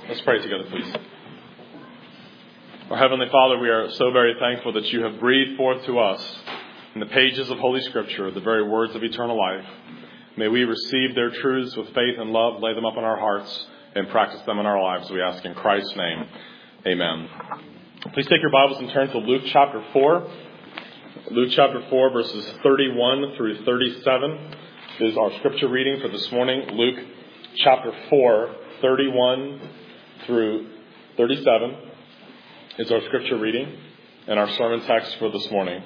Let's pray together, please. Our Heavenly Father, we are so very thankful that you have breathed forth to us in the pages of Holy Scripture the very words of eternal life. May we receive their truths with faith and love, lay them up in our hearts, and practice them in our lives. We ask in Christ's name. Amen. Please take your Bibles and turn to Luke chapter 4. Luke chapter 4, verses 31 through 37 is our scripture reading for this morning. Luke chapter 4, 31 through 37 is our scripture reading and our sermon text for this morning.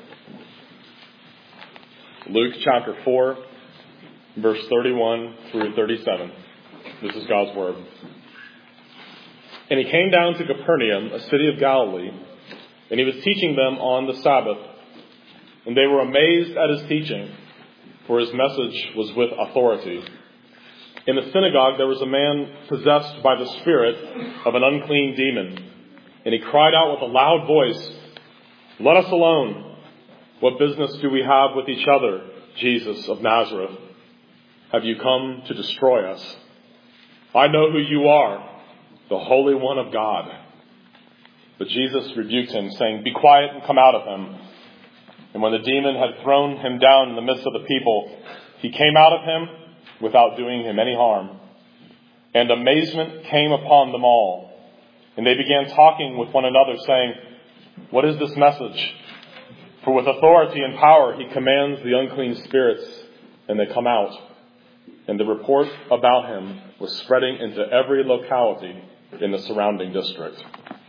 Luke chapter 4, verse 31 through 37. This is God's word. And he came down to Capernaum, a city of Galilee, and he was teaching them on the Sabbath. And they were amazed at his teaching, for his message was with authority. In the synagogue there was a man possessed by the spirit of an unclean demon. And he cried out with a loud voice, "Let us alone. What business do we have with each other, Jesus of Nazareth? Have you come to destroy us? I know who you are, the Holy One of God." But Jesus rebuked him, saying, "Be quiet and come out of him." And when the demon had thrown him down in the midst of the people, he came out of him without doing him any harm. And amazement came upon them all. And they began talking with one another, saying, "What is this message? For with authority and power he commands the unclean spirits, and they come out." And the report about him was spreading into every locality in the surrounding district.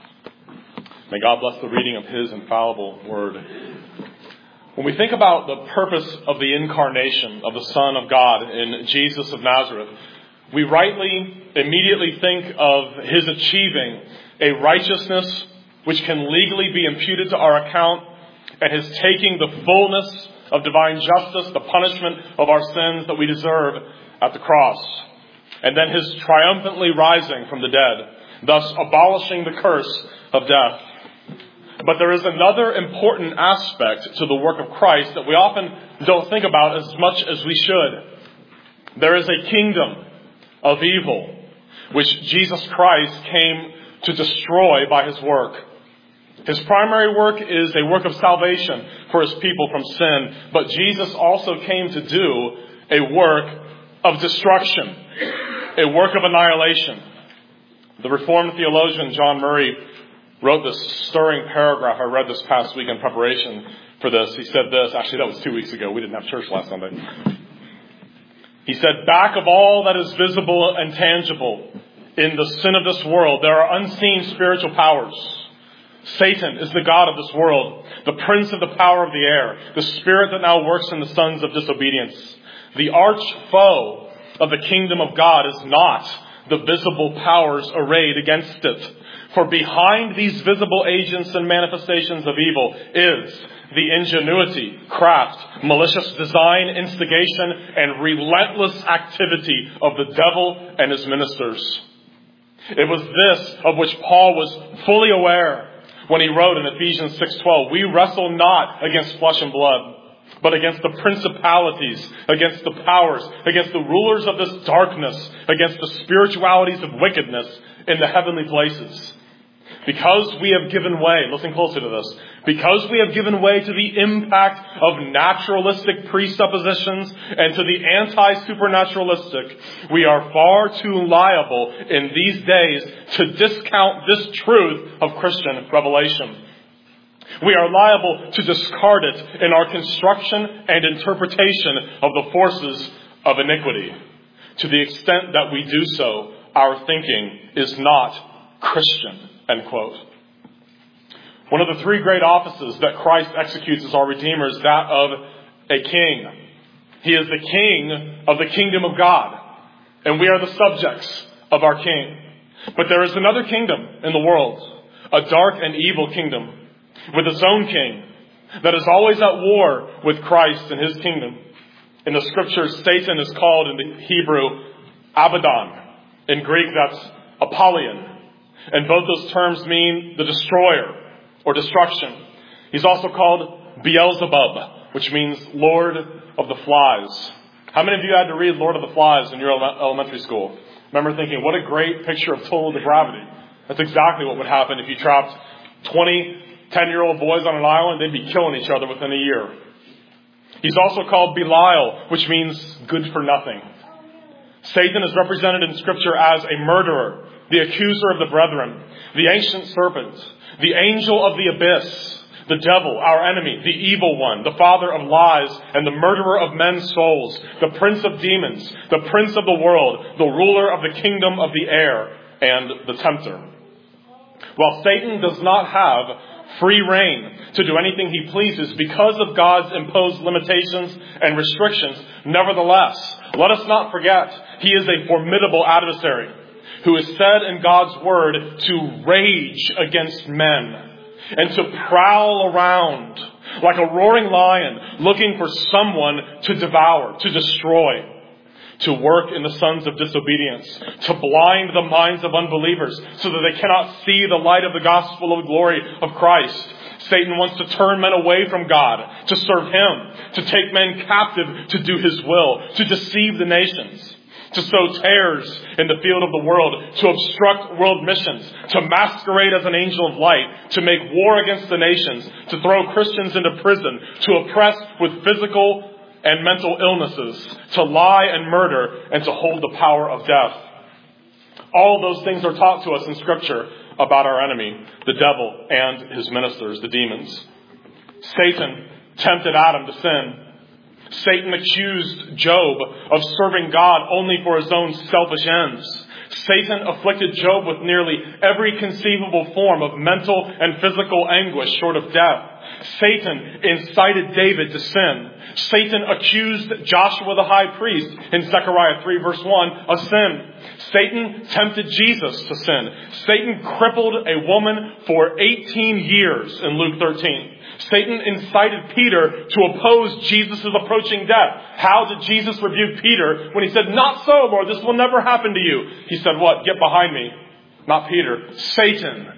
May God bless the reading of his infallible word. When we think about the purpose of the incarnation of the Son of God in Jesus of Nazareth, we rightly immediately think of his achieving a righteousness which can legally be imputed to our account, and his taking the fullness of divine justice, the punishment of our sins that we deserve at the cross, and then his triumphantly rising from the dead, thus abolishing the curse of death. But there is another important aspect to the work of Christ that we often don't think about as much as we should. There is a kingdom of evil which Jesus Christ came to destroy by his work. His primary work is a work of salvation for his people from sin, but Jesus also came to do a work of destruction, a work of annihilation. The Reformed theologian John Murray wrote this stirring paragraph I read this past week in preparation for this. He said this, actually that was 2 weeks ago. We didn't have church last Sunday. He said, "Back of all that is visible and tangible in the sin of this world, there are unseen spiritual powers. Satan is the god of this world, the prince of the power of the air, the spirit that now works in the sons of disobedience. The arch foe of the kingdom of God is not the visible powers arrayed against it. For behind these visible agents and manifestations of evil is the ingenuity, craft, malicious design, instigation, and relentless activity of the devil and his ministers." It was this of which Paul was fully aware when he wrote in Ephesians 6:12, "We wrestle not against flesh and blood, but against the principalities, against the powers, against the rulers of this darkness, against the spiritualities of wickedness in the heavenly places." Because we have given way, listen closely to this, because we have given way to the impact of naturalistic presuppositions and to the anti-supernaturalistic, we are far too liable in these days to discount this truth of Christian revelation. We are liable to discard it in our construction and interpretation of the forces of iniquity. To the extent that we do so, our thinking is not Christian. End quote. One of the three great offices that Christ executes as our Redeemer is that of a king. He is the king of the kingdom of God, and we are the subjects of our king. But there is another kingdom in the world, a dark and evil kingdom, with its own king, that is always at war with Christ and his kingdom. In the scriptures, Satan is called in the Hebrew Abaddon. In Greek, that's Apollyon. And both those terms mean the destroyer or destruction. He's also called Beelzebub, which means Lord of the Flies. How many of you had to read Lord of the Flies in your elementary school? remember thinking, what a great picture of total depravity. That's exactly what would happen if you trapped 20 10-year-old boys on an island. They'd be killing each other within a year. He's also called Belial, which means good for nothing. Satan is represented in Scripture as a murderer, the accuser of the brethren, the ancient serpent, the angel of the abyss, the devil, our enemy, the evil one, the father of lies, and the murderer of men's souls, the prince of demons, the prince of the world, the ruler of the kingdom of the air, and the tempter. While Satan does not have free reign to do anything he pleases because of God's imposed limitations and restrictions, nevertheless, let us not forget he is a formidable adversary who is said in God's word to rage against men and to prowl around like a roaring lion looking for someone to devour, to destroy, to work in the sons of disobedience, to blind the minds of unbelievers so that they cannot see the light of the gospel of glory of Christ. Satan wants to turn men away from God, to serve Him, to take men captive to do His will, to deceive the nations, to sow tares in the field of the world, to obstruct world missions, to masquerade as an angel of light, to make war against the nations, to throw Christians into prison, to oppress with physical and mental illnesses, to lie and murder, and to hold the power of death. All of those things are taught to us in Scripture about our enemy, the devil and his ministers, the demons. Satan tempted Adam to sin. Satan accused Job of serving God only for his own selfish ends. Satan afflicted Job with nearly every conceivable form of mental and physical anguish short of death. Satan incited David to sin. Satan accused Joshua the high priest in Zechariah 3 verse 1 of sin. Satan tempted Jesus to sin. Satan crippled a woman for 18 years in Luke 13. Satan incited Peter to oppose Jesus' approaching death. How did Jesus rebuke Peter when he said, "Not so, Lord, this will never happen to you"? He said, "What? Get behind me." Not Peter. Satan.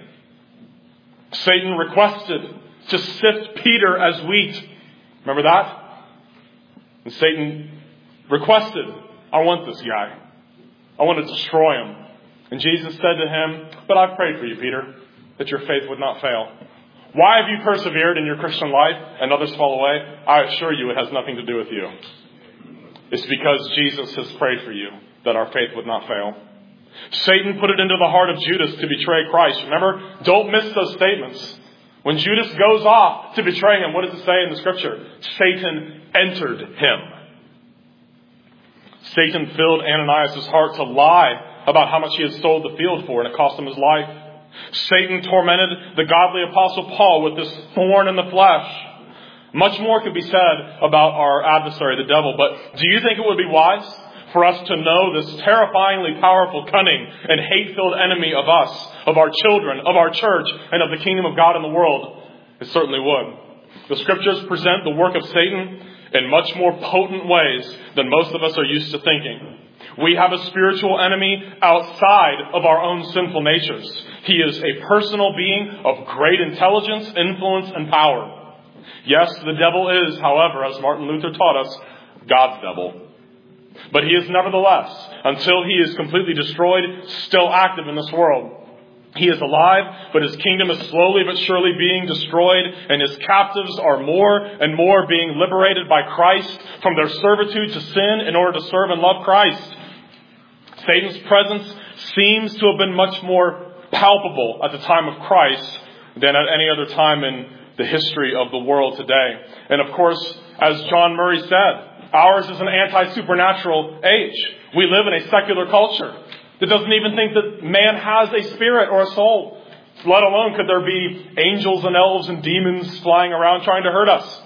Satan requested to sift Peter as wheat. Remember that? And Satan requested, "I want this guy. I want to destroy him." And Jesus said to him, "But I've prayed for you, Peter, that your faith would not fail. Why have you persevered in your Christian life and others fall away? I assure you it has nothing to do with you. It's because Jesus has prayed for you that our faith would not fail." Satan put it into the heart of Judas to betray Christ. Remember, don't miss those statements. When Judas goes off to betray him, what does it say in the Scripture? Satan entered him. Satan filled Ananias' heart to lie about how much he had sold the field for, and it cost him his life. Satan tormented the godly apostle Paul with this thorn in the flesh. Much more could be said about our adversary, the devil, but do you think it would be wise for us to know this terrifyingly powerful, cunning, and hate-filled enemy of us, of our children, of our church, and of the kingdom of God in the world? It certainly would. The Scriptures present the work of Satan in much more potent ways than most of us are used to thinking. We have a spiritual enemy outside of our own sinful natures. He is a personal being of great intelligence, influence, and power. Yes, the devil is, however, as Martin Luther taught us, God's devil. But he is nevertheless, until he is completely destroyed, still active in this world. He is alive, but his kingdom is slowly but surely being destroyed, and his captives are more and more being liberated by Christ from their servitude to sin in order to serve and love Christ. Satan's presence seems to have been much more palpable at the time of Christ than at any other time in the history of the world today. And of course, as John Murray said, ours is an anti-supernatural age. We live in a secular culture that doesn't even think that man has a spirit or a soul. Let alone could there be angels and elves and demons flying around trying to hurt us.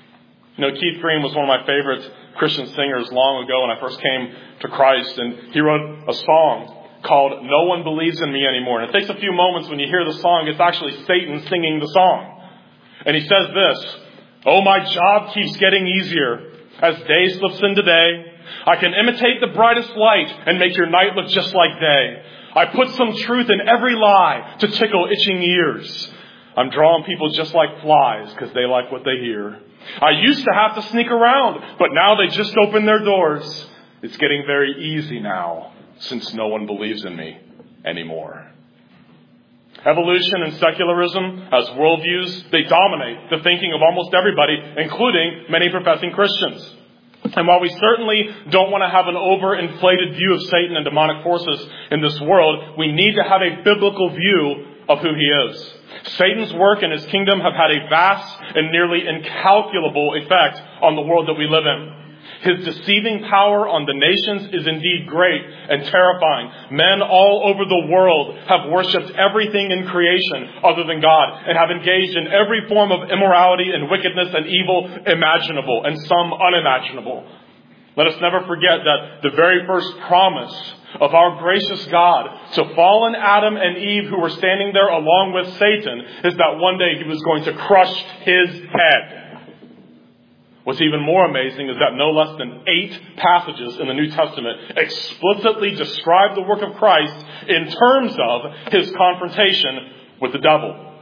You know, Keith Green was one of my favorite Christian singers long ago when I first came to Christ. And he wrote a song called "No One Believes in Me Anymore." And it takes a few moments when you hear the song. It's actually Satan singing the song. And he says this: "Oh, my job keeps getting easier as day slips into day. I can imitate the brightest light and make your night look just like day. I put some truth in every lie to tickle itching ears. I'm drawing people just like flies because they like what they hear. I used to have to sneak around, but now they just open their doors. It's getting very easy now. since no one believes in me anymore. Evolution and secularism as worldviews, they dominate the thinking of almost everybody, including many professing Christians. And while we certainly don't want to have an overinflated view of Satan and demonic forces in this world, we need to have a biblical view of who he is. Satan's work and his kingdom have had a vast and nearly incalculable effect on the world that we live in. His deceiving power on the nations is indeed great and terrifying. Men all over the world have worshipped everything in creation other than God and have engaged in every form of immorality and wickedness and evil imaginable and some unimaginable. Let us never forget that the very first promise of our gracious God to fallen Adam and Eve, who were standing there along with Satan, is that one day he was going to crush his head. What's even more amazing is that no less than 8 passages in the New Testament explicitly describe the work of Christ in terms of his confrontation with the devil.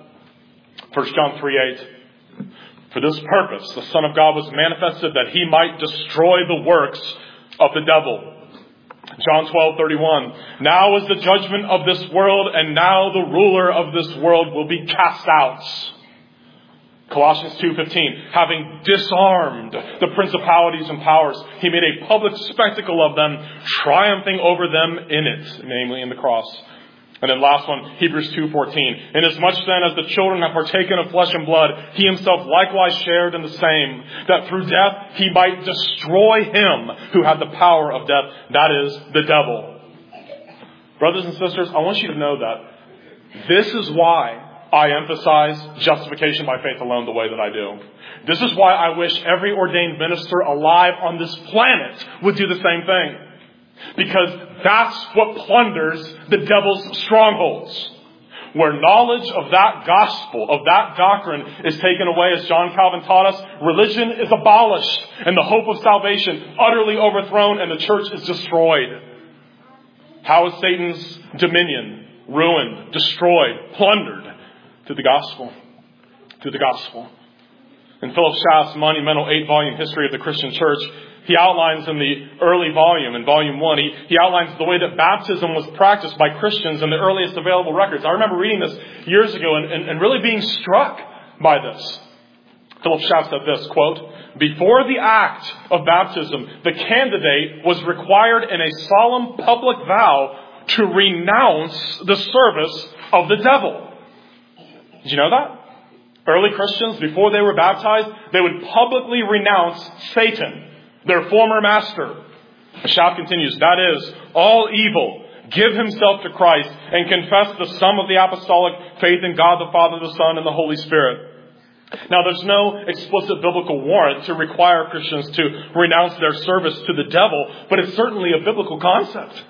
1 John 3:8. For this purpose, the Son of God was manifested that he might destroy the works of the devil. John 12:31. Now is the judgment of this world, and now the ruler of this world will be cast out. Colossians 2:15, having disarmed the principalities and powers, he made a public spectacle of them, triumphing over them in it, namely in the cross. And then last one, Hebrews 2:14. Inasmuch then as the children have partaken of flesh and blood, he himself likewise shared in the same, that through death he might destroy him who had the power of death, that is, the devil. Brothers and sisters, I want you to know that this is why I emphasize justification by faith alone the way that I do. This is why I wish every ordained minister alive on this planet would do the same thing. Because that's what plunders the devil's strongholds. Where knowledge of that gospel, of that doctrine is taken away, as John Calvin taught us, religion is abolished and the hope of salvation utterly overthrown and the church is destroyed. How is Satan's dominion ruined, destroyed, plundered? Through the gospel. Through the gospel. In Philip Schaff's monumental 8-volume history of the Christian church, he outlines in the early volume, in volume 1, he outlines the way that baptism was practiced by Christians in the earliest available records. I remember reading this years ago and really being struck by this. Philip Schaff said this, quote, before the act of baptism, the candidate was required in a solemn public vow to renounce the service of the devil. Did you know that? Early Christians, before they were baptized, they would publicly renounce Satan, their former master. Schaff continues, that is, all evil, give himself to Christ and confess the sum of the apostolic faith in God the Father, the Son, and the Holy Spirit. Now, there's no explicit biblical warrant to require Christians to renounce their service to the devil, but it's certainly a biblical concept.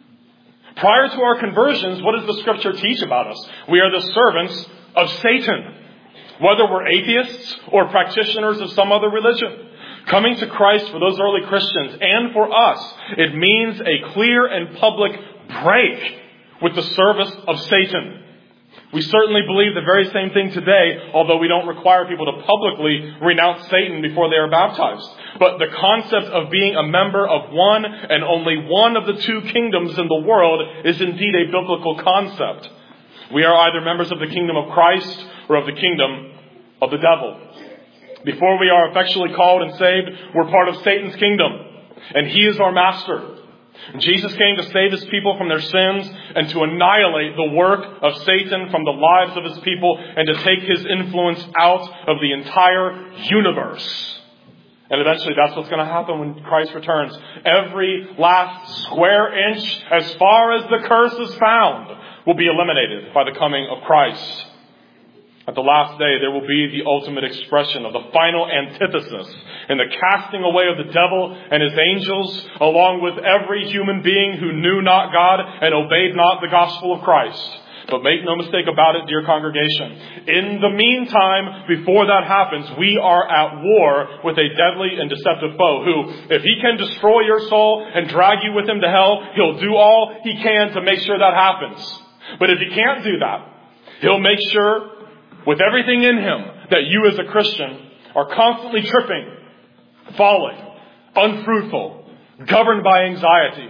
Prior to our conversions, what does the Scripture teach about us? We are the servants of Satan, whether we're atheists or practitioners of some other religion. Coming to Christ for those early Christians and for us, it means a clear and public break with the service of Satan. We certainly believe the very same thing today, although we don't require people to publicly renounce Satan before they are baptized. But the concept of being a member of one and only one of the 2 kingdoms in the world is indeed a biblical concept. We are either members of the kingdom of Christ or of the kingdom of the devil. Before we are effectually called and saved, we're part of Satan's kingdom, and he is our master. Jesus came to save his people from their sins and to annihilate the work of Satan from the lives of his people and to take his influence out of the entire universe. And eventually that's what's going to happen when Christ returns. Every last square inch, as far as the curse is found, will be eliminated by the coming of Christ. At the last day, there will be the ultimate expression of the final antithesis in the casting away of the devil and his angels, along with every human being who knew not God and obeyed not the gospel of Christ. But make no mistake about it, dear congregation. In the meantime, before that happens, we are at war with a deadly and deceptive foe who, if he can destroy your soul and drag you with him to hell, he'll do all he can to make sure that happens. But if he can't do that, he'll make sure with everything in him that you as a Christian are constantly tripping, falling, unfruitful, governed by anxiety,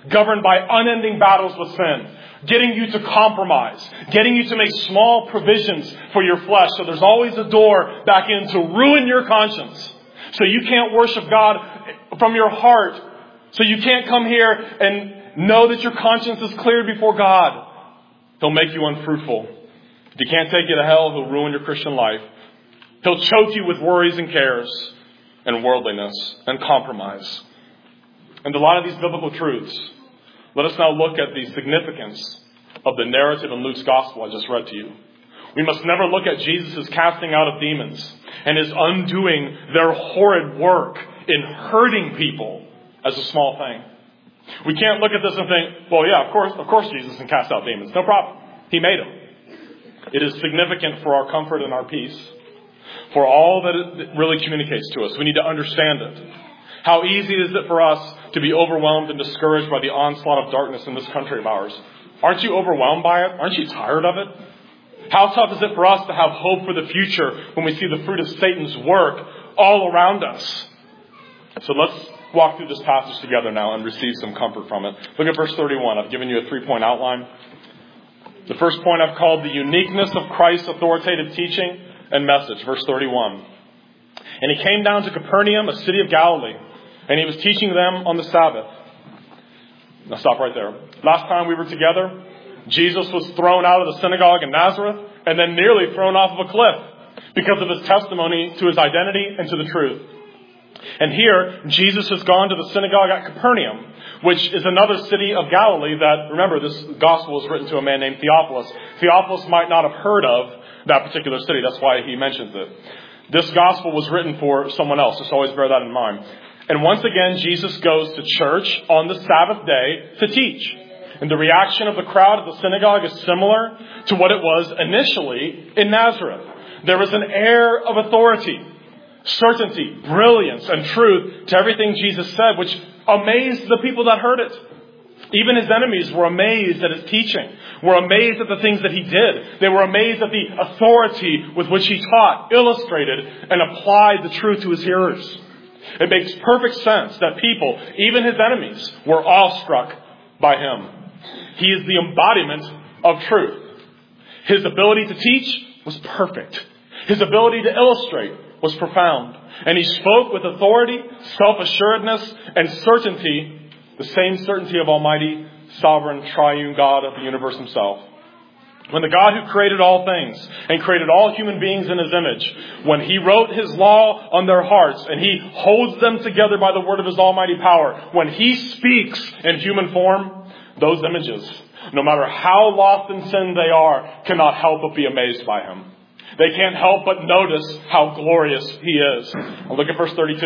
governed by unending battles with sin, getting you to compromise, getting you to make small provisions for your flesh. So there's always a door back in to ruin your conscience. So you can't worship God from your heart. So you can't come here and know that your conscience is cleared before God. He'll make you unfruitful. If he can't take you to hell, he'll ruin your Christian life. He'll choke you with worries and cares and worldliness and compromise. And a lot of these biblical truths, let us now look at the significance of the narrative in Luke's gospel I just read to you. We must never look at Jesus' casting out of demons and his undoing their horrid work in hurting people as a small thing. We can't look at this and think, well, yeah, of course Jesus can cast out demons. No problem. He made them. It is significant for our comfort and our peace, for all that it really communicates to us. We need to understand it. How easy is it for us to be overwhelmed and discouraged by the onslaught of darkness in this country of ours? Aren't you overwhelmed by it? Aren't you tired of it? How tough is it for us to have hope for the future when we see the fruit of Satan's work all around us? So let's walk through this passage together now and receive some comfort from it. Look at verse 31. I've given you a 3-point outline. The first point I've called the uniqueness of Christ's authoritative teaching and message. Verse 31. And he came down to Capernaum, a city of Galilee, and he was teaching them on the Sabbath. Now stop right there. Last time we were together, Jesus was thrown out of the synagogue in Nazareth and then nearly thrown off of a cliff because of his testimony to his identity and to the truth. And here, Jesus has gone to the synagogue at Capernaum, which is another city of Galilee that, remember, this gospel was written to a man named Theophilus. Theophilus might not have heard of that particular city. That's why he mentions it. This gospel was written for someone else. Just always bear that in mind. And once again, Jesus goes to church on the Sabbath day to teach. And the reaction of the crowd at the synagogue is similar to what it was initially in Nazareth. There was an air of authority, certainty, brilliance, and truth to everything Jesus said, which amazed the people that heard it. Even his enemies were amazed at his teaching, were amazed at the things that he did. They were amazed at the authority with which he taught, illustrated, and applied the truth to his hearers. It makes perfect sense that people, even his enemies, were awestruck by him. He is the embodiment of truth. His ability to teach was perfect. His ability to illustrate was profound. And he spoke with authority, self-assuredness, and certainty, the same certainty of Almighty, sovereign, triune God of the universe himself. When the God who created all things and created all human beings in his image, when he wrote his law on their hearts and he holds them together by the word of his almighty power, when he speaks in human form, those images, no matter how lost in sin they are, cannot help but be amazed by him. They can't help but notice how glorious he is. Now look at verse 32.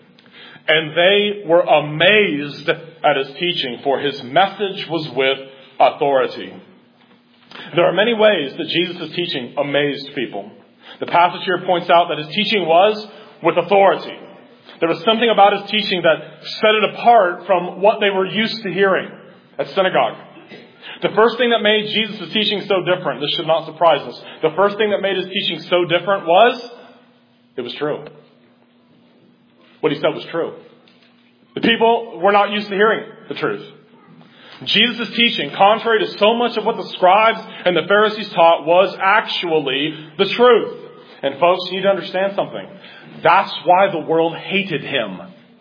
And they were amazed at his teaching, for his message was with authority. There are many ways that Jesus' teaching amazed people. The passage here points out that his teaching was with authority. There was something about his teaching that set it apart from what they were used to hearing at synagogue. The first thing that made Jesus' teaching so different, this should not surprise us. The first thing that made his teaching so different was, it was true. What he said was true. The people were not used to hearing the truth. Jesus' teaching, contrary to so much of what the scribes and the Pharisees taught, was actually the truth. And folks, you need to understand something. That's why the world hated him.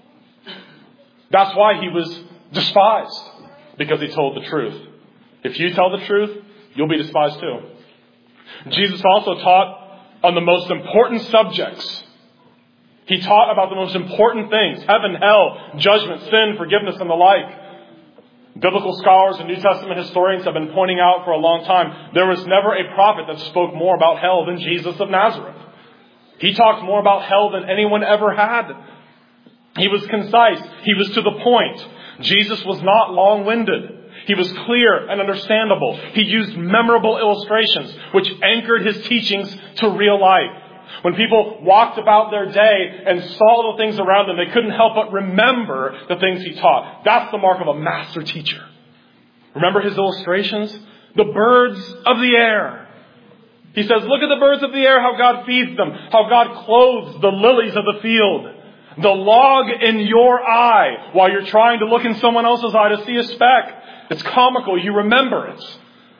That's why he was despised. Because he told the truth. If you tell the truth, you'll be despised too. Jesus also taught on the most important subjects. He taught about the most important things. Heaven, hell, judgment, sin, forgiveness, and the like. Biblical scholars and New Testament historians have been pointing out for a long time, there was never a prophet that spoke more about hell than Jesus of Nazareth. He talked more about hell than anyone ever had. He was concise. He was to the point. Jesus was not long-winded. He was clear and understandable. He used memorable illustrations which anchored his teachings to real life. When people walked about their day and saw the things around them, they couldn't help but remember the things he taught. That's the mark of a master teacher. Remember his illustrations? The birds of the air. He says, look at the birds of the air, how God feeds them, how God clothes the lilies of the field. The log in your eye while you're trying to look in someone else's eye to see a speck. It's comical. You remember it.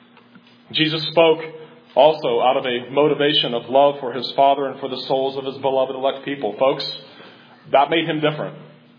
Jesus spoke also out of a motivation of love for his Father and for the souls of his beloved elect people. Folks, that made him different.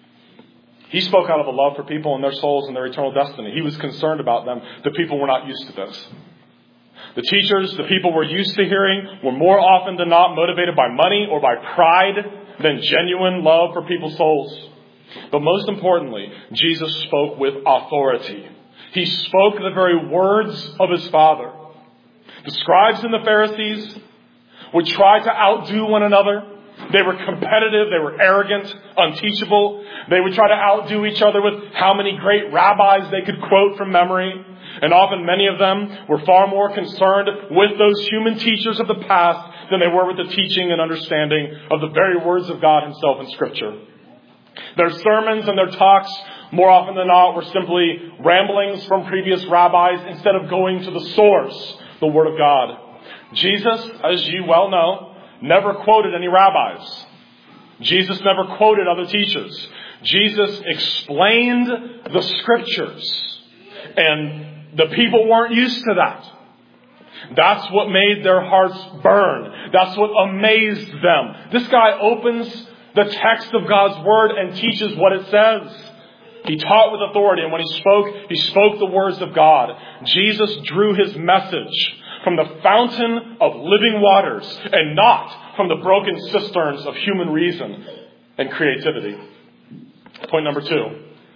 He spoke out of a love for people and their souls and their eternal destiny. He was concerned about them. The people were not used to this. The teachers, the people were used to hearing, were more often than not motivated by money or by pride than genuine love for people's souls. But most importantly, Jesus spoke with authority. He spoke the very words of his Father. The scribes and the Pharisees would try to outdo one another. They were competitive. They were arrogant, unteachable. They would try to outdo each other with how many great rabbis they could quote from memory. And often many of them were far more concerned with those human teachers of the past than they were with the teaching and understanding of the very words of God himself in Scripture. Their sermons and their talks, more often than not, were simply ramblings from previous rabbis instead of going to the source, the Word of God. Jesus, as you well know, never quoted any rabbis. Jesus never quoted other teachers. Jesus explained the Scriptures. And the people weren't used to that. That's what made their hearts burn. That's what amazed them. This guy opens the text of God's Word and teaches what it says. He taught with authority, and when he spoke the words of God. Jesus drew his message from the fountain of living waters and not from the broken cisterns of human reason and creativity. Point number 2.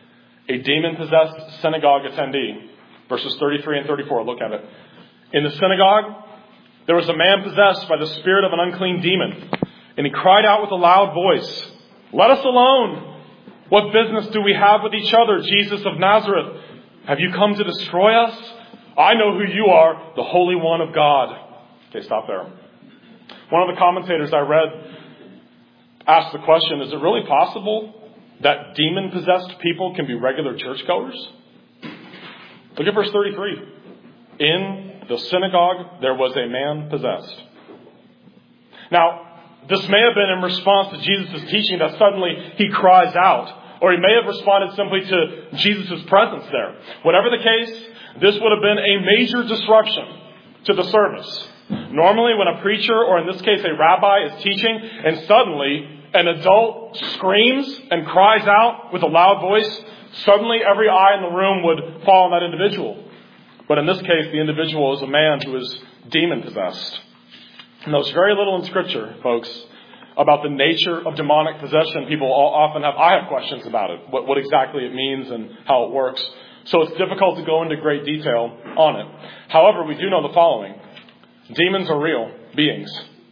A demon-possessed synagogue attendee. Verses 33 and 34. Look at it. In the synagogue, there was a man possessed by the spirit of an unclean demon. And he cried out with a loud voice, "Let us alone! What business do we have with each other, Jesus of Nazareth? Have you come to destroy us? I know who you are, the Holy One of God." Okay, stop there. One of the commentators I read asked the question, is it really possible that demon-possessed people can be regular churchgoers? Look at verse 33. In the synagogue, there was a man possessed. Now, this may have been in response to Jesus' teaching that suddenly he cries out. Or he may have responded simply to Jesus' presence there. Whatever the case, this would have been a major disruption to the service. Normally, when a preacher, or in this case a rabbi, is teaching, and suddenly an adult screams and cries out with a loud voice, suddenly every eye in the room would fall on that individual. But in this case, the individual is a man who is demon-possessed. And there's very little in Scripture, folks, about the nature of demonic possession. People often I have questions about it, what exactly it means and how it works. So it's difficult to go into great detail on it. However, we do know the following. Demons are real beings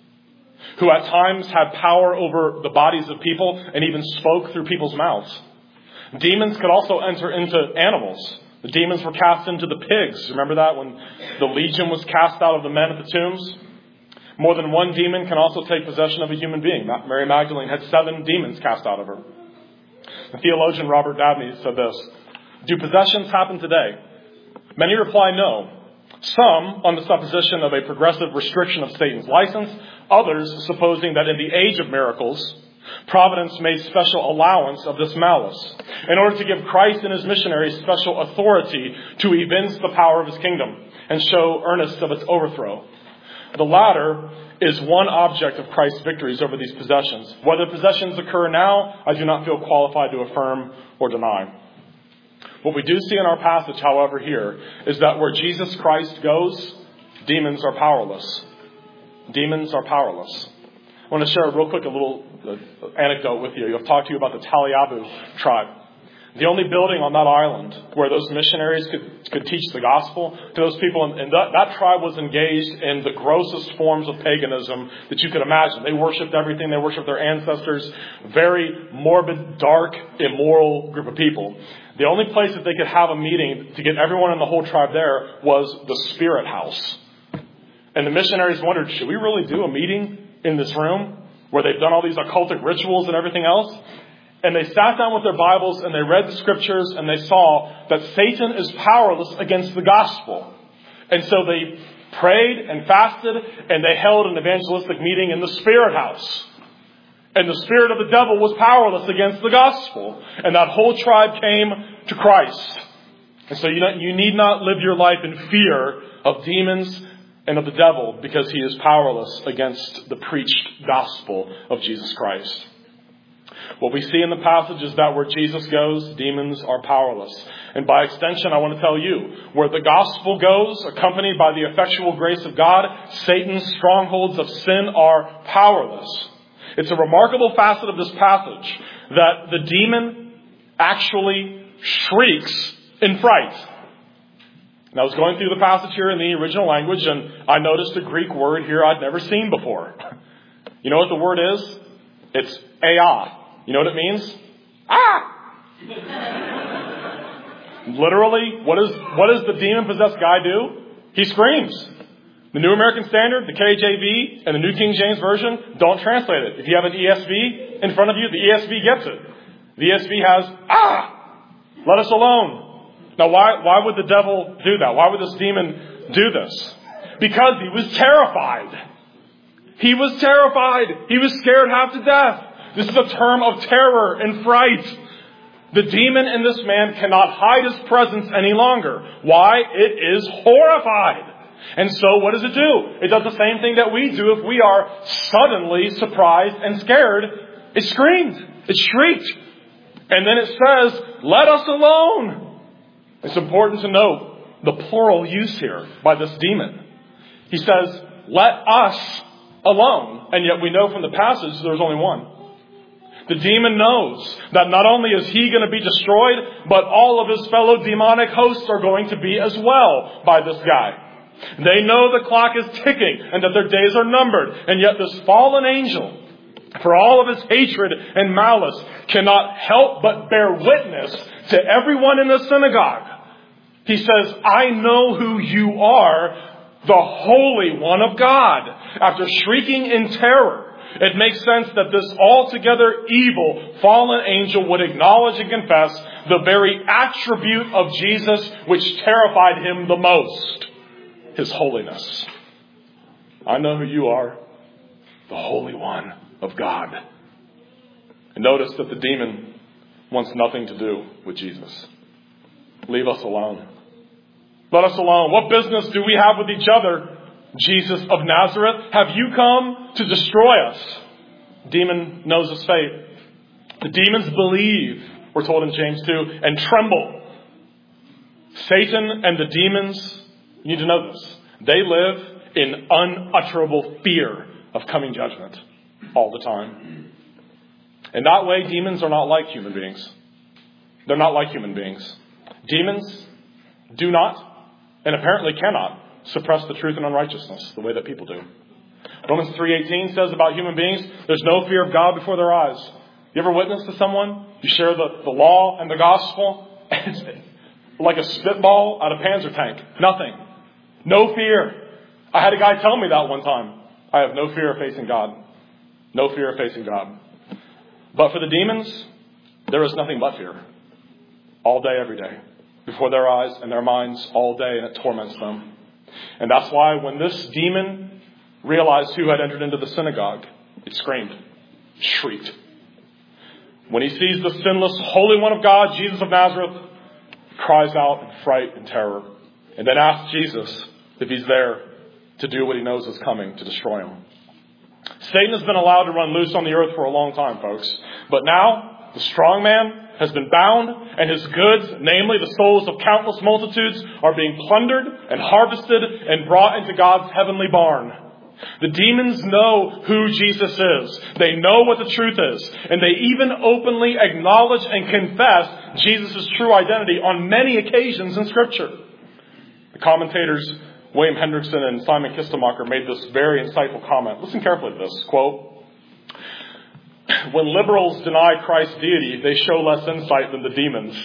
who at times had power over the bodies of people and even spoke through people's mouths. Demons could also enter into animals. The demons were cast into the pigs. Remember that when the legion was cast out of the men at the tombs? More than one demon can also take possession of a human being. Mary Magdalene had 7 demons cast out of her. The theologian Robert Dabney said this, "Do possessions happen today? Many reply no. Some on the supposition of a progressive restriction of Satan's license, others supposing that in the age of miracles, Providence made special allowance of this malice in order to give Christ and his missionaries special authority to evince the power of his kingdom and show earnest of its overthrow. The latter is one object of Christ's victories over these possessions. Whether possessions occur now, I do not feel qualified to affirm or deny." What we do see in our passage, however, here is that where Jesus Christ goes, demons are powerless. Demons are powerless. I want to share real quick a little anecdote with you. I've talked to you about the Taliabu tribe. The only building on that island where those missionaries could teach the gospel to those people. And that tribe was engaged in the grossest forms of paganism that you could imagine. They worshipped everything. They worshipped their ancestors. Very morbid, dark, immoral group of people. The only place that they could have a meeting to get everyone in the whole tribe there was the Spirit House. And the missionaries wondered, should we really do a meeting in this room where they've done all these occultic rituals and everything else? And they sat down with their Bibles and they read the Scriptures and they saw that Satan is powerless against the gospel. And so they prayed and fasted and they held an evangelistic meeting in the Spirit House. And the spirit of the devil was powerless against the gospel. And that whole tribe came to Christ. And so you need not live your life in fear of demons and of the devil, because he is powerless against the preached gospel of Jesus Christ. What we see in the passage is that where Jesus goes, demons are powerless. And by extension, I want to tell you, where the gospel goes, accompanied by the effectual grace of God, Satan's strongholds of sin are powerless. It's a remarkable facet of this passage that the demon actually shrieks in fright. And I was going through the passage here in the original language, and I noticed a Greek word here I'd never seen before. You know what the word is? It's ea. You know what it means? Ah! Literally, what does the demon-possessed guy do? He screams. The New American Standard, the KJV, and the New King James Version don't translate it. If you have an ESV in front of you, the ESV gets it. The ESV has, ah! Let us alone. Now, why would the devil do that? Why would this demon do this? Because he was terrified. He was terrified. He was scared half to death. This is a term of terror and fright. The demon in this man cannot hide his presence any longer. Why? It is horrified. And so what does it do? It does the same thing that we do if we are suddenly surprised and scared. It screamed. It shrieked. And then it says, let us alone. It's important to note the plural use here by this demon. He says, let us alone. And yet we know from the passage there's only one. The demon knows that not only is he going to be destroyed, but all of his fellow demonic hosts are going to be as well by this guy. They know the clock is ticking and that their days are numbered. And yet this fallen angel, for all of his hatred and malice, cannot help but bear witness to everyone in the synagogue. He says, I know who you are, the Holy One of God. After shrieking in terror, it makes sense that this altogether evil, fallen angel would acknowledge and confess the very attribute of Jesus which terrified him the most, his holiness. I know who you are, the Holy One of God. And notice that the demon wants nothing to do with Jesus. Leave us alone. Let us alone. What business do we have with each other? Jesus of Nazareth, have you come to destroy us? Demon knows his fate. The demons believe, we're told in James 2, and tremble. Satan and the demons, you need to know this, they live in unutterable fear of coming judgment all the time. In that way, demons are not like human beings. They're not like human beings. Demons do not, and apparently cannot, suppress the truth and unrighteousness the way that people do. Romans 3:18 says about human beings, there's no fear of God before their eyes. You ever witness to someone? You share the law and the gospel, and it's like a spitball out of Panzer tank. Nothing. No fear. I had a guy tell me that one time. I have no fear of facing God. No fear of facing God. But for the demons, there is nothing but fear. All day, every day. Before their eyes and their minds all day, and it torments them. And that's why when this demon realized who had entered into the synagogue, it screamed, shrieked. When he sees the sinless, Holy One of God, Jesus of Nazareth, cries out in fright and terror. And then asks Jesus if he's there to do what he knows is coming to destroy him. Satan has been allowed to run loose on the earth for a long time, folks. But now, the strong man has been bound, and his goods, namely the souls of countless multitudes, are being plundered and harvested and brought into God's heavenly barn. The demons know who Jesus is. They know what the truth is. And they even openly acknowledge and confess Jesus' true identity on many occasions in Scripture. The commentators William Hendrickson and Simon Kistemacher made this very insightful comment. Listen carefully to this. Quote, when liberals deny Christ's deity, they show less insight than the demons.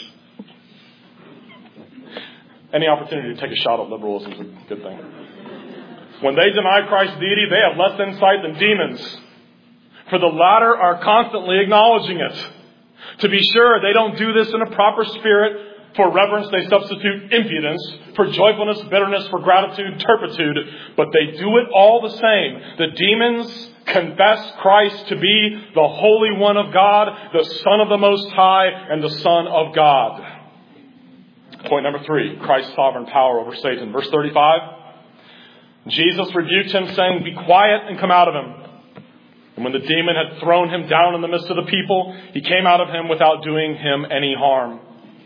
Any opportunity to take a shot at liberalism is a good thing. When they deny Christ's deity, they have less insight than demons. For the latter are constantly acknowledging it. To be sure, they don't do this in a proper spirit, For reverence they substitute impudence. For joyfulness, bitterness. For gratitude, turpitude. But they do it all the same. The demons confess Christ to be the Holy One of God, the Son of the Most High, and the Son of God. Point number 3, Christ's sovereign power over Satan. Verse 35, Jesus rebuked him, saying, "Be quiet and come out of him." And when the demon had thrown him down in the midst of the people, he came out of him without doing him any harm.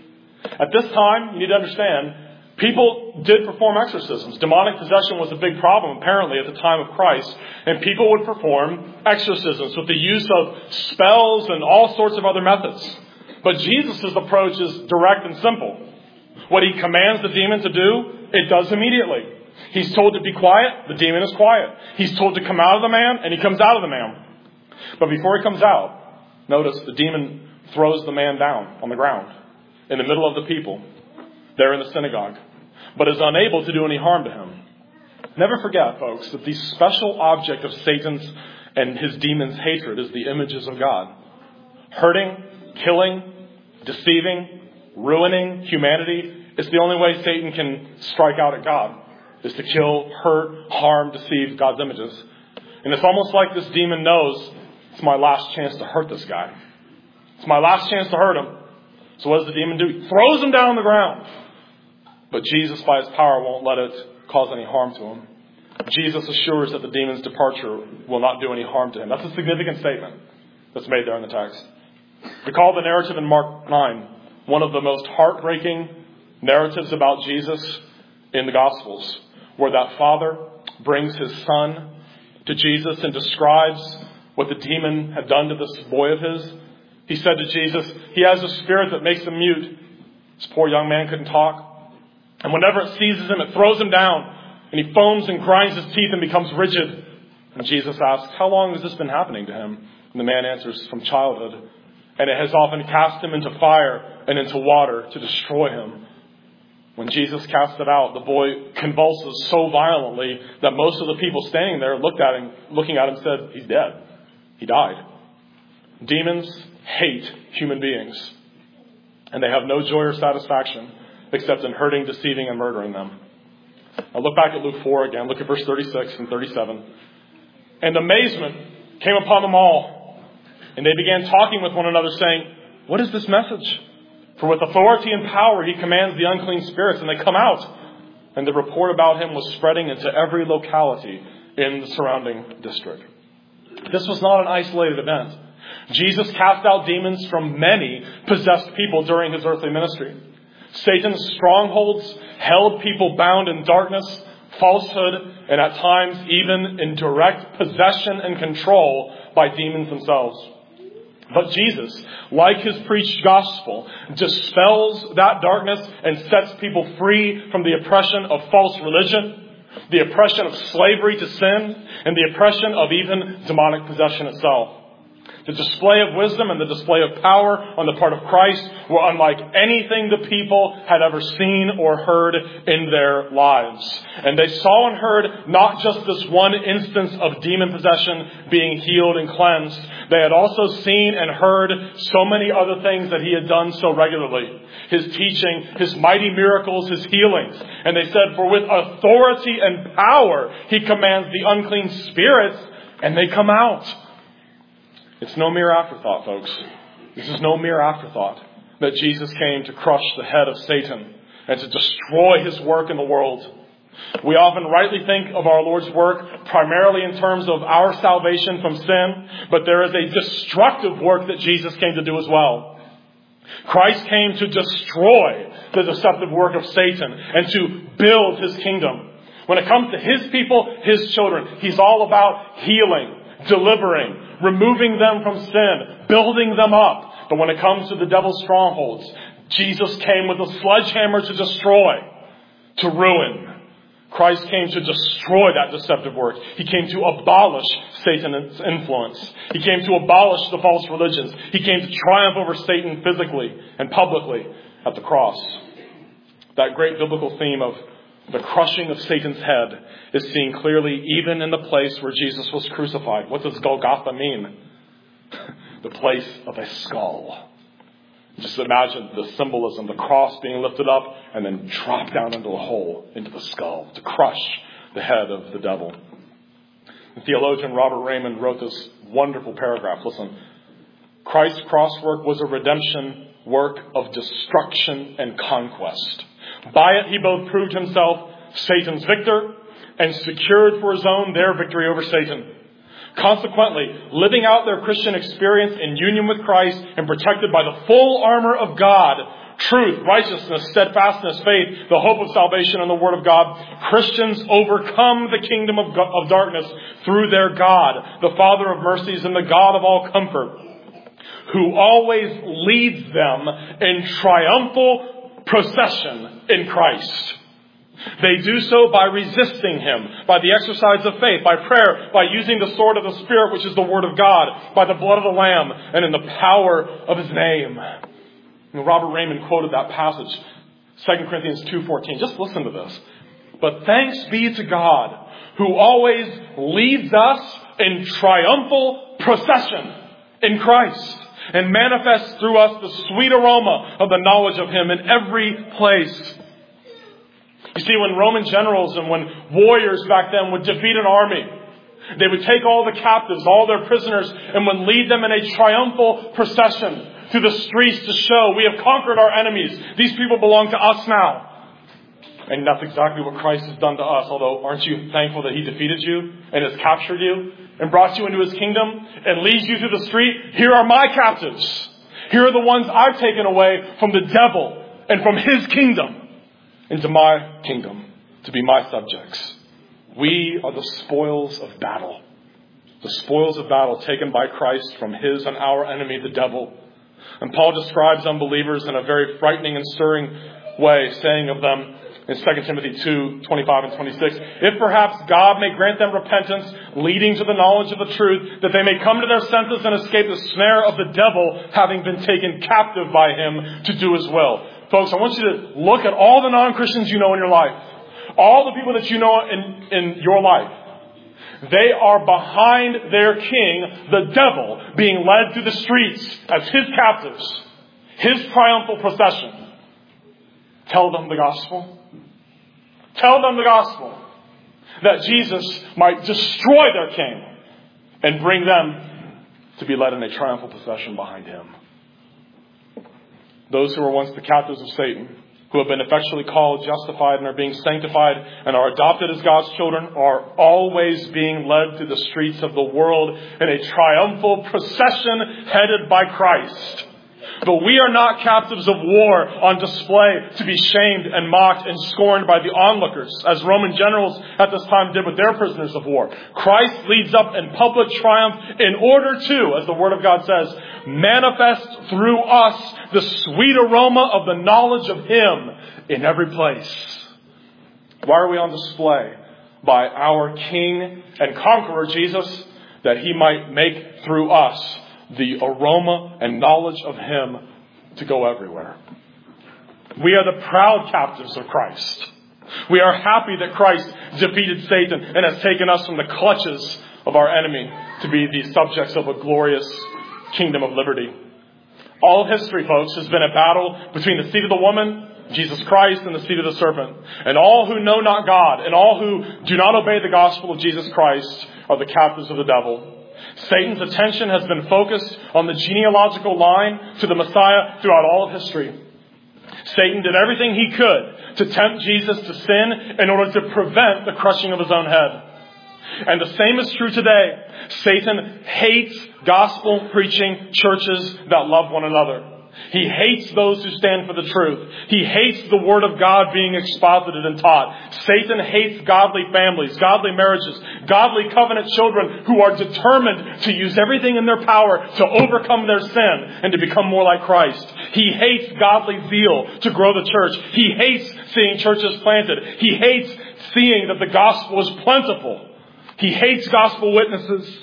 At this time, you need to understand, people did perform exorcisms. Demonic possession was a big problem, apparently, at the time of Christ. And people would perform exorcisms with the use of spells and all sorts of other methods. But Jesus' approach is direct and simple. What he commands the demon to do, it does immediately. He's told to be quiet, the demon is quiet. He's told to come out of the man, and he comes out of the man. But before he comes out, notice the demon throws the man down on the ground in the middle of the people there in the synagogue, but is unable to do any harm to him. Never forget, folks, that the special object of Satan's and his demons' hatred is the images of God. Hurting, killing, deceiving, ruining humanity is the only way Satan can strike out at God, is to kill, hurt, harm, deceive God's images. And it's almost like this demon knows, it's my last chance to hurt this guy. It's my last chance to hurt him. So what does the demon do? He throws him down on the ground. But Jesus, by his power, won't let it cause any harm to him. Jesus assures that the demon's departure will not do any harm to him. That's a significant statement that's made there in the text. Recall the narrative in Mark 9, one of the most heartbreaking narratives about Jesus in the Gospels, where that father brings his son to Jesus and describes what the demon had done to this boy of his. He said to Jesus, he has a spirit that makes him mute. This poor young man couldn't talk. And whenever it seizes him, it throws him down. And he foams and grinds his teeth and becomes rigid. And Jesus asks, how long has this been happening to him? And the man answers, from childhood. And it has often cast him into fire and into water to destroy him. When Jesus cast it out, the boy convulses so violently that most of the people standing there looking at him said, he's dead. He died. Demons hate human beings. And they have no joy or satisfaction except in hurting, deceiving, and murdering them. Now look back at Luke 4 again. Look at verse 36 and 37. And amazement came upon them all. And they began talking with one another, saying, what is this message? For with authority and power he commands the unclean spirits, and they come out. And the report about him was spreading into every locality in the surrounding district. This was not an isolated event. Jesus cast out demons from many possessed people during his earthly ministry. Satan's strongholds held people bound in darkness, falsehood, and at times even in direct possession and control by demons themselves. But Jesus, like his preached gospel, dispels that darkness and sets people free from the oppression of false religion, the oppression of slavery to sin, and the oppression of even demonic possession itself. The display of wisdom and the display of power on the part of Christ were unlike anything the people had ever seen or heard in their lives. And they saw and heard not just this one instance of demon possession being healed and cleansed. They had also seen and heard so many other things that he had done so regularly. His teaching, his mighty miracles, his healings. And they said, for with authority and power he commands the unclean spirits, and they come out. It's no mere afterthought, folks. This is no mere afterthought that Jesus came to crush the head of Satan and to destroy his work in the world. We often rightly think of our Lord's work primarily in terms of our salvation from sin, but there is a destructive work that Jesus came to do as well. Christ came to destroy the deceptive work of Satan and to build his kingdom. When it comes to his people, his children, he's all about healing, delivering, removing them from sin, building them up. But when it comes to the devil's strongholds, Jesus came with a sledgehammer to destroy, to ruin. Christ came to destroy that deceptive work. He came to abolish Satan's influence. He came to abolish the false religions. He came to triumph over Satan physically and publicly at the cross. That great biblical theme of the crushing of Satan's head is seen clearly even in the place where Jesus was crucified. What does Golgotha mean? The place of a skull. Just imagine the symbolism, the cross being lifted up and then dropped down into a hole, into the skull, to crush the head of the devil. The theologian Robert Raymond wrote this wonderful paragraph. Listen, Christ's cross work was a redemption work of destruction and conquest. By it, he both proved himself Satan's victor and secured for his own their victory over Satan. Consequently, living out their Christian experience in union with Christ and protected by the full armor of God, truth, righteousness, steadfastness, faith, the hope of salvation, and the Word of God, Christians overcome the kingdom of darkness through their God, the Father of mercies and the God of all comfort, who always leads them in triumphal procession in Christ. They do so by resisting him, by the exercise of faith, by prayer, by using the sword of the Spirit, which is the Word of God, by the blood of the Lamb, and in the power of his name. And Robert Raymond quoted that passage, 2 Corinthians 2:14. Just listen to this. But thanks be to God, who always leads us in triumphal procession in Christ, and manifests through us the sweet aroma of the knowledge of him in every place. You see, when Roman generals and when warriors back then would defeat an army, they would take all the captives, all their prisoners, and would lead them in a triumphal procession through the streets to show, we have conquered our enemies. These people belong to us now. And that's exactly what Christ has done to us. Although, aren't you thankful that he defeated you and has captured you and brought you into his kingdom and leads you through the street? Here are my captives. Here are the ones I've taken away from the devil and from his kingdom into my kingdom to be my subjects. We are the spoils of battle. The spoils of battle taken by Christ from his and our enemy, the devil. And Paul describes unbelievers in a very frightening and stirring way, saying of them in 2 Timothy 2:25 and 26, if perhaps God may grant them repentance, leading to the knowledge of the truth, that they may come to their senses and escape the snare of the devil, having been taken captive by him to do his will. Folks, I want you to look at all the non-Christians you know in your life. All the people that you know in your life. They are behind their king, the devil, being led through the streets as his captives. His triumphal procession. Tell them the gospel. Tell them the gospel. That Jesus might destroy their king and bring them to be led in a triumphal procession behind him. Those who were once the captives of Satan, who have been effectually called, justified, and are being sanctified, and are adopted as God's children, are always being led through the streets of the world in a triumphal procession headed by Christ. But we are not captives of war on display to be shamed and mocked and scorned by the onlookers, as Roman generals at this time did with their prisoners of war. Christ leads up in public triumph in order to, as the Word of God says, manifest through us the sweet aroma of the knowledge of him in every place. Why are we on display? By our King and Conqueror Jesus, that he might make through us the aroma and knowledge of him to go everywhere. We are the proud captives of Christ. We are happy that Christ defeated Satan and has taken us from the clutches of our enemy to be the subjects of a glorious kingdom of liberty. All of history, folks, has been a battle between the seed of the woman, Jesus Christ, and the seed of the serpent. And all who know not God and all who do not obey the gospel of Jesus Christ are the captives of the devil. Satan's attention has been focused on the genealogical line to the Messiah throughout all of history. Satan did everything he could to tempt Jesus to sin in order to prevent the crushing of his own head. And the same is true today. Satan hates gospel preaching churches that love one another. He hates those who stand for the truth. He hates the Word of God being exposited and taught. Satan hates godly families, godly marriages, godly covenant children who are determined to use everything in their power to overcome their sin and to become more like Christ. He hates godly zeal to grow the church. He hates seeing churches planted. He hates seeing that the gospel is plentiful. He hates gospel witnesses.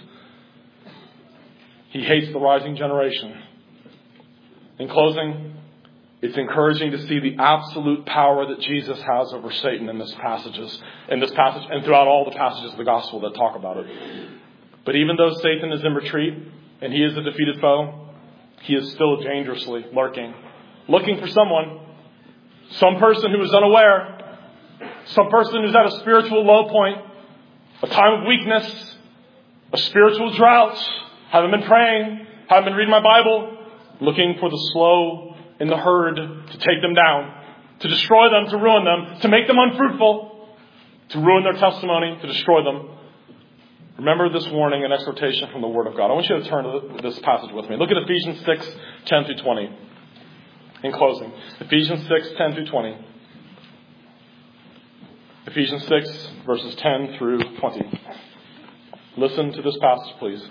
He hates the rising generation. In closing, it's encouraging to see the absolute power that Jesus has over Satan in this passage and throughout all the passages of the gospel that talk about it. But even though Satan is in retreat and he is a defeated foe, he is still dangerously lurking, looking for someone, some person who is unaware, some person who's at a spiritual low point, a time of weakness, a spiritual drought, haven't been praying, haven't been reading my Bible, looking for the slow in the herd to take them down, to destroy them, to ruin them, to make them unfruitful, to ruin their testimony, to destroy them. Remember this warning and exhortation from the Word of God. I want you to turn to this passage with me. Look at Ephesians 6, 10 through 20. In closing, Ephesians 6, 10 through 20. Ephesians 6, verses 10 through 20. Listen to this passage, please.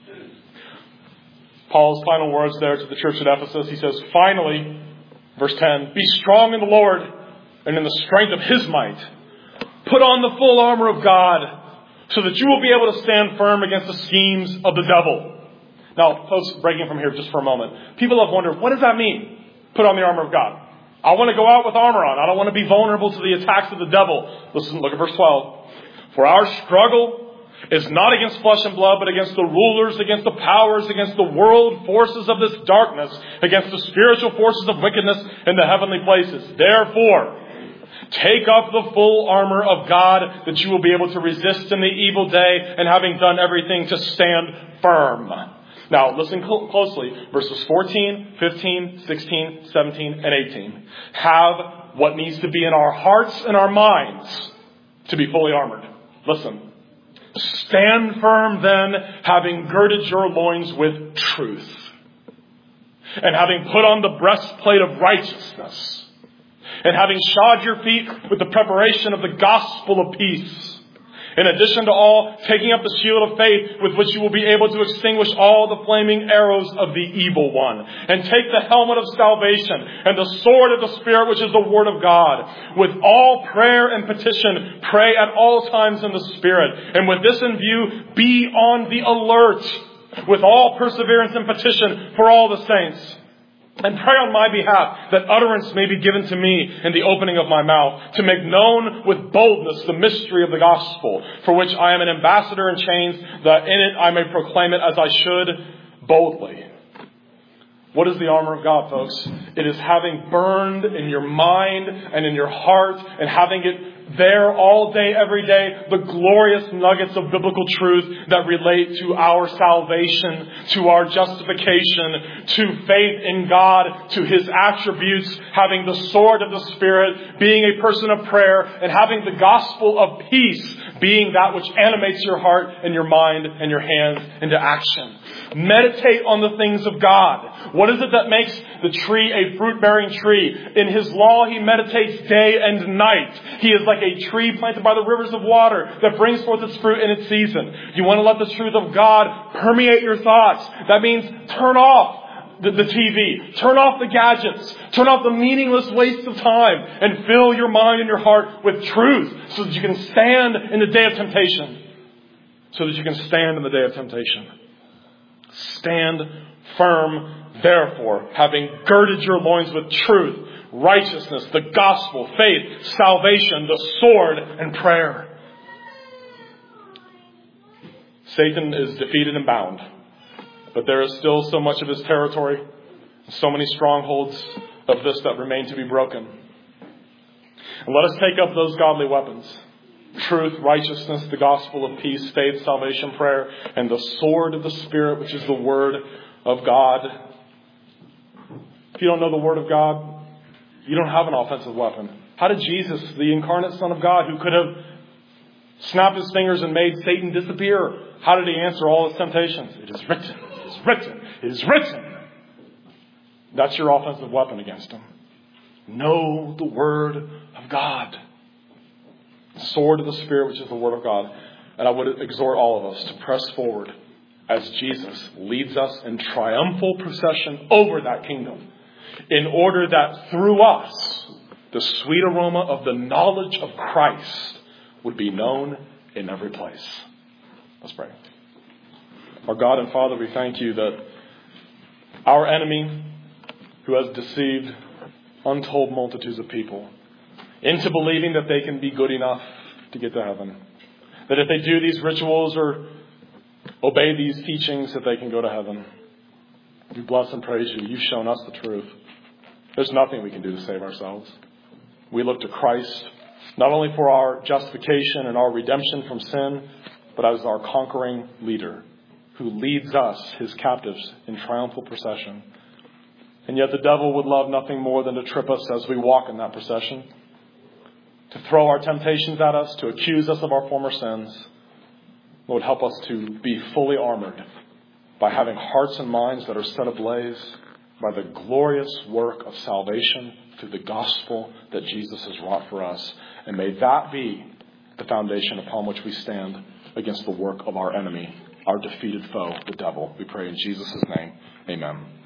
Paul's final words there to the church at Ephesus. He says, finally, verse 10, be strong in the Lord and in the strength of His might. Put on the full armor of God so that you will be able to stand firm against the schemes of the devil. Now, folks, breaking from here just for a moment. People have wondered, what does that mean? Put on the armor of God. I want to go out with armor on. I don't want to be vulnerable to the attacks of the devil. Listen, look at verse 12. For our struggle is not against flesh and blood, but against the rulers, against the powers, against the world forces of this darkness, against the spiritual forces of wickedness in the heavenly places. Therefore, take up the full armor of God that you will be able to resist in the evil day, and having done everything to stand firm. Now, listen closely. Verses 14, 15, 16, 17, and 18 have what needs to be in our hearts and our minds to be fully armored. Listen. Stand firm then, having girded your loins with truth, and having put on the breastplate of righteousness, and having shod your feet with the preparation of the gospel of peace. In addition to all, taking up the shield of faith with which you will be able to extinguish all the flaming arrows of the evil one. And take the helmet of salvation and the sword of the Spirit, which is the Word of God. With all prayer and petition, pray at all times in the Spirit. And with this in view, be on the alert with all perseverance and petition for all the saints. And pray on my behalf that utterance may be given to me in the opening of my mouth, to make known with boldness the mystery of the gospel, for which I am an ambassador in chains, that in it I may proclaim it as I should boldly. What is the armor of God, folks? It is having burned in your mind and in your heart, and having it there all day, every day, the glorious nuggets of biblical truth that relate to our salvation, to our justification, to faith in God, to His attributes, having the sword of the Spirit, being a person of prayer, and having the gospel of peace being that which animates your heart and your mind and your hands into action. Meditate on the things of God. What is it that makes the tree a fruit-bearing tree? In His law, He meditates day and night. He is like a tree planted by the rivers of water that brings forth its fruit in its season. You want to let the truth of God permeate your thoughts. That means turn off the TV. Turn off the gadgets. Turn off the meaningless waste of time. And fill your mind and your heart with truth so that you can stand in the day of temptation. So that you can stand in the day of temptation. Stand firm, therefore, having girded your loins with truth, righteousness, the gospel, faith, salvation, the sword, and prayer. Satan is defeated and bound, but there is still so much of his territory, so many strongholds of this that remain to be broken. And let us take up those godly weapons. Truth, righteousness, the gospel of peace, faith, salvation, prayer, and the sword of the Spirit, which is the Word of God. If you don't know the Word of God, you don't have an offensive weapon. How did Jesus, the incarnate Son of God, who could have snapped His fingers and made Satan disappear, how did He answer all his temptations? It is written. It is written. It is written. That's your offensive weapon against him. Know the Word of God. Sword of the Spirit, which is the Word of God. And I would exhort all of us to press forward as Jesus leads us in triumphal procession over that kingdom, in order that through us, the sweet aroma of the knowledge of Christ would be known in every place. Let's pray. Our God and Father, we thank You that our enemy, who has deceived untold multitudes of people into believing that they can be good enough to get to heaven, that if they do these rituals or obey these teachings that they can go to heaven. We bless and praise you. You've shown us the truth. There's nothing we can do to save ourselves. We look to Christ, not only for our justification and our redemption from sin, but as our conquering leader who leads us, his captives, in triumphal procession. And yet the devil would love nothing more than to trip us as we walk in that procession, to throw our temptations at us, to accuse us of our former sins. Lord, help us to be fully armored by having hearts and minds that are set ablaze by the glorious work of salvation through the gospel that Jesus has wrought for us. And may that be the foundation upon which we stand against the work of our enemy, our defeated foe, the devil. We pray in Jesus' name. Amen.